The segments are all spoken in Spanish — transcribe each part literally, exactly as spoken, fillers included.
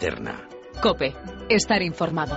linterna. COPE. Estar informado.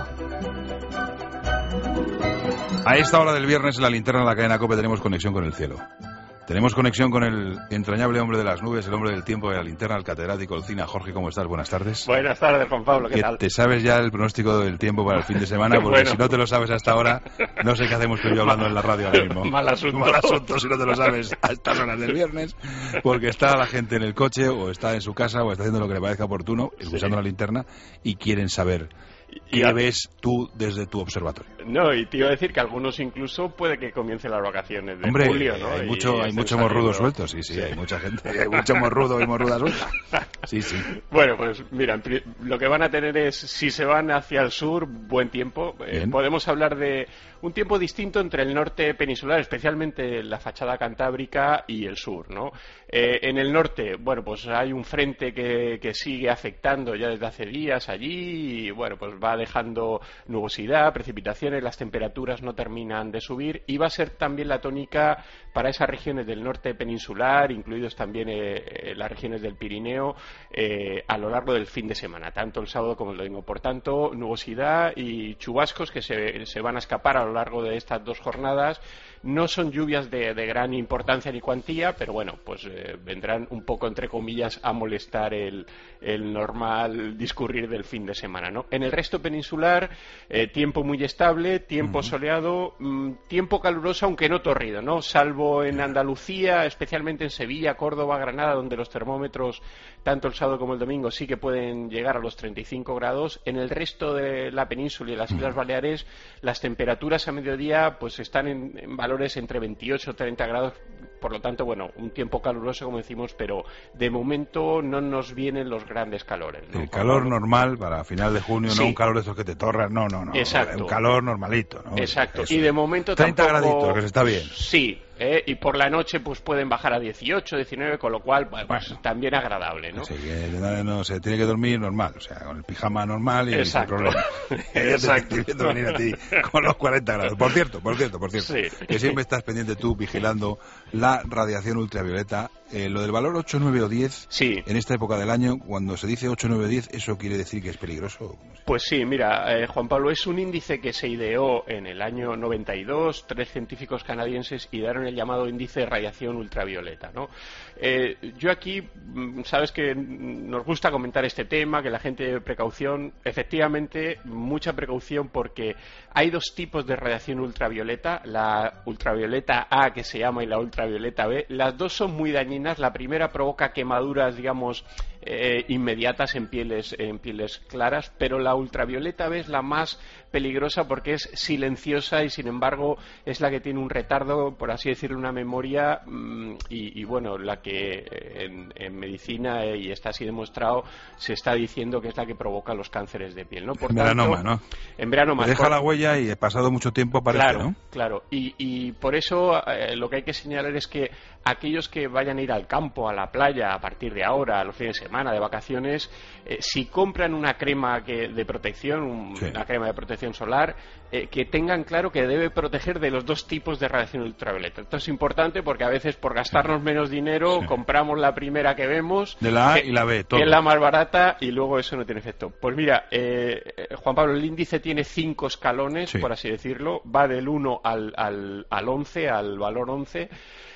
A esta hora del viernes en la linterna de la cadena COPE tenemos conexión con el cielo. Tenemos conexión con el entrañable hombre de las nubes, el hombre del tiempo de la linterna, el catedrático Olcina. Jorge, ¿cómo estás? Buenas tardes. Buenas tardes, Juan Pablo, ¿qué tal? ¿Te sabes ya el pronóstico del tiempo para el fin de semana? Porque bueno, si no te lo sabes hasta ahora, no sé qué hacemos tú y yo hablando en la radio ahora mismo. Mal asunto. Mal asunto si no te lo sabes a estas horas del viernes, porque está la gente en el coche, o está en su casa, o está haciendo lo que le parezca oportuno, usando sí. la linterna, y quieren saber... ¿Qué y ves tú desde tu observatorio? No, y te iba a decir que algunos incluso puede que comiencen las vacaciones de Hombre, julio, ¿no? Hay mucho, hay mucho morrudo suelto, sí, sí, sí, hay mucha gente, hay mucho morrudo y morruda suelta. Sí, sí. Bueno, pues mira, lo que van a tener es, si se van hacia el sur, buen tiempo. Eh, podemos hablar de un tiempo distinto entre el norte peninsular, especialmente la fachada cantábrica, y el sur, ¿no? Eh, en el norte, bueno, pues hay un frente que, que sigue afectando ya desde hace días allí, y bueno, pues va dejando nubosidad, precipitaciones, las temperaturas no terminan de subir, y va a ser también la tónica para esas regiones del norte peninsular, incluidos también eh, las regiones del Pirineo, eh, a lo largo del fin de semana, tanto el sábado como el domingo. Por tanto, nubosidad y chubascos que se, se van a escapar a lo largo de estas dos jornadas. No son lluvias de, de gran importancia ni cuantía, pero bueno, pues eh, vendrán un poco, entre comillas, a molestar el, el normal discurrir del fin de semana, ¿no? En el resto peninsular, eh, tiempo muy estable, tiempo uh-huh. soleado, mmm, tiempo caluroso, aunque no torrido, ¿no? Salvo en Andalucía, especialmente en Sevilla, Córdoba, Granada, donde los termómetros, tanto el sábado como el domingo, sí que pueden llegar a los treinta y cinco grados. En el resto de la península y las Islas uh-huh. Baleares, las temperaturas a mediodía pues están en, en valores entre veintiocho y treinta grados, por lo tanto, bueno, un tiempo caluroso, como decimos, pero de momento no nos vienen los grandes calores, ¿no? El calor Pablo? normal para final de junio, sí. no un calor de esos que te torras, no, no, no. Exacto. Un calor normalito, ¿no? Exacto. Eso. Y de momento treinta tampoco... graditos, que se está bien. Sí. ¿Eh? Y por la noche pues pueden bajar a dieciocho, diecinueve, con lo cual pues, bueno, también agradable, ¿no? Sí, que no, se tiene que dormir normal, o sea, con el pijama normal y Exacto. sin problema. Exacto. Estoy viendo venir a ti con los cuarenta grados. Por cierto, por cierto, por cierto, sí. que siempre estás pendiente tú vigilando la radiación ultravioleta. Eh, lo del valor ocho, nueve o diez, sí. en esta época del año, cuando se dice ocho, nueve o diez, ¿eso quiere decir que es peligroso? Pues sí, mira, eh, Juan Pablo, es un índice que se ideó en el año noventa y dos, tres científicos canadienses idearon el llamado índice de radiación ultravioleta, ¿no? Eh, yo aquí, sabes que nos gusta comentar este tema, que la gente debe precaución, efectivamente, mucha precaución, porque hay dos tipos de radiación ultravioleta, la ultravioleta A, que se llama, y la ultravioleta B. Las dos son muy dañinas. La primera provoca quemaduras, digamos, eh, inmediatas en pieles, en pieles claras, pero la ultravioleta B es la más peligrosa porque es silenciosa y, sin embargo, es la que tiene un retardo, por así decirlo, una memoria, mmm, y, y bueno, la que en, en medicina, eh, y está así demostrado, se está diciendo que es la que provoca los cánceres de piel, ¿no? Por en tanto, melanoma, ¿no? En melanoma. Deja por... la huella y pasado mucho tiempo aparece, claro, ¿no? Claro, y, y por eso eh, lo que hay que señalar es que aquellos que vayan a ir al campo, a la playa, a partir de ahora, a los fines de semana, de vacaciones, eh, si compran una crema que, de protección, un, sí. una crema de protección solar, eh, que tengan claro que debe proteger de los dos tipos de radiación ultravioleta. Esto es importante porque a veces, por gastarnos sí. menos dinero, sí. compramos la primera que vemos, de la A que, y la B, todo. que es la más barata, y luego eso no tiene efecto. Pues mira, eh, Juan Pablo, el índice tiene cinco escalones, sí. por así decirlo, va del uno al, al, al once, al valor once,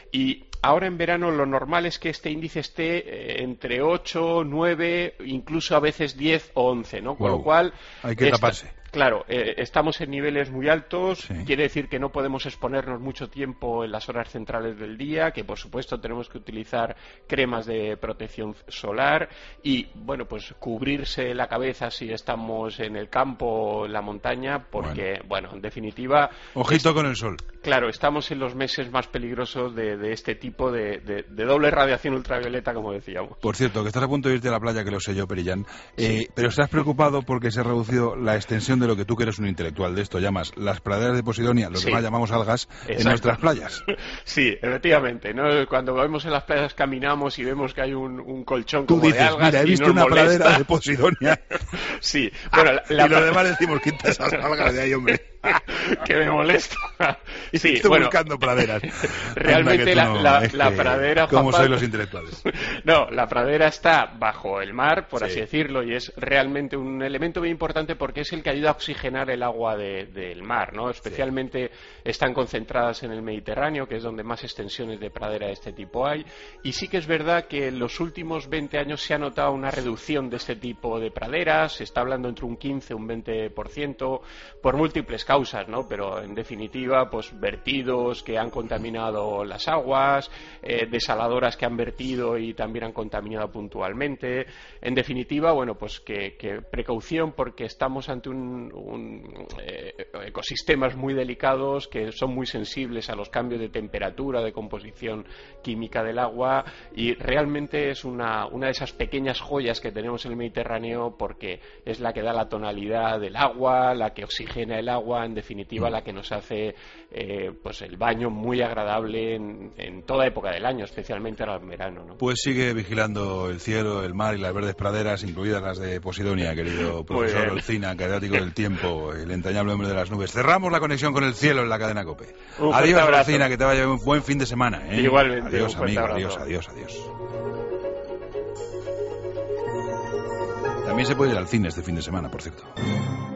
y ahora en verano lo normal es que este índice esté eh, entre ocho, nueve, incluso a veces diez o once, ¿no? Con wow. lo cual... Hay que esta, taparse. Claro, eh, estamos en niveles muy altos, sí. quiere decir que no podemos exponernos mucho tiempo en las horas centrales del día, que por supuesto tenemos que utilizar cremas de protección solar y, bueno, pues cubrirse la cabeza si estamos en el campo o en la montaña, porque, bueno, bueno en definitiva... Ojito es, con el sol. Claro, estamos en los meses más peligrosos de, de este tipo de, de, de doble radiación ultravioleta, como decíamos. Por cierto, que estás a punto de irte a la playa, que lo sé yo, Perillán, eh, sí. pero estás preocupado porque se ha reducido la extensión de lo que tú, que eres un intelectual de esto, llamas las praderas de Posidonia, lo sí. que más llamamos algas, Exacto. en nuestras playas. Sí, efectivamente, ¿no? Cuando vamos en las playas caminamos y vemos que hay un, un colchón tú como dices, de algas, mira, he visto y nos una molesta. pradera de Posidonia. Sí, bueno, ah, la, y los demás decimos, quita esas algas de ahí, hombre. que me molesta. Sí, estoy bueno, buscando praderas. Realmente la, no, la, la pradera... ¿Cómo soy los intelectuales? No, la pradera está bajo el mar, por sí. así decirlo, y es realmente un elemento muy importante porque es el que ayuda a oxigenar el agua de, del mar, ¿no? Especialmente sí. están concentradas en el Mediterráneo, que es donde más extensiones de pradera de este tipo hay, y sí que es verdad que en los últimos veinte años se ha notado una reducción de este tipo de praderas, se está hablando entre un quince y un veinte por ciento, por múltiples causas, ¿no? Pero en definitiva, pues vertidos que han contaminado las aguas, eh, desaladoras que han vertido y también han contaminado puntualmente. En definitiva, bueno, pues que, que precaución porque estamos ante un, un eh, ecosistemas muy delicados que son muy sensibles a los cambios de temperatura, de composición química del agua, y realmente es una, una de esas pequeñas joyas que tenemos en el Mediterráneo porque es la que da la tonalidad del agua, la que oxigena el agua, en definitiva la que nos hace eh, pues el baño muy agradable en, en toda época del año, especialmente ahora en verano, ¿no? Pues sigue vigilando el cielo, el mar y las verdes praderas, incluidas las de Posidonia, querido profesor Olcina, catedrático del tiempo, el entrañable hombre de las nubes. Cerramos la conexión con el cielo en la cadena COPE. Un adiós, Olcina, que te vaya un buen fin de semana, ¿eh? Igualmente. Adiós, amigo, adiós, adiós, adiós. También se puede ir al cine este fin de semana, por cierto.